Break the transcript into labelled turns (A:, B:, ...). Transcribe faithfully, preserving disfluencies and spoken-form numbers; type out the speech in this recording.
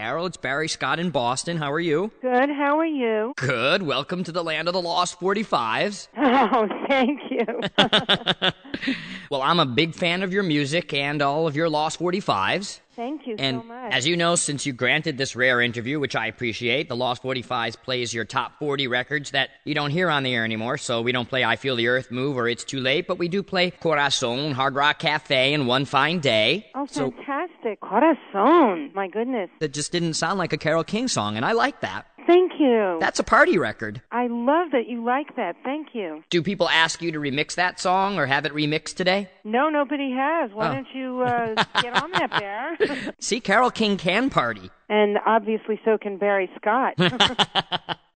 A: Carol. It's Barry Scott in Boston. How are you?
B: Good. How are you?
A: Good. Welcome to the land of the Lost forty-fives.
B: Oh, thank you.
A: Well, I'm a big fan of your music and all of your Lost forty-fives.
B: Thank you
A: and
B: so much.
A: As you know, since you granted this rare interview, which I appreciate, the Lost forty-fives plays your top forty records that you don't hear on the air anymore. So we don't play I Feel the Earth Move or It's Too Late, but we do play Corazon, Hard Rock Cafe, and One Fine Day.
B: Oh,
A: so
B: fantastic. Corazon. My goodness.
A: That just didn't sound like a Carole King song, and I like that.
B: Thank you.
A: That's a party record.
B: I love that you like that. Thank you.
A: Do people ask you to remix that song or have it remixed today?
B: No, nobody has. Why
A: Oh.
B: don't you uh, get on that, Bear?
A: See, Carole King can party.
B: And obviously so can Barry Scott.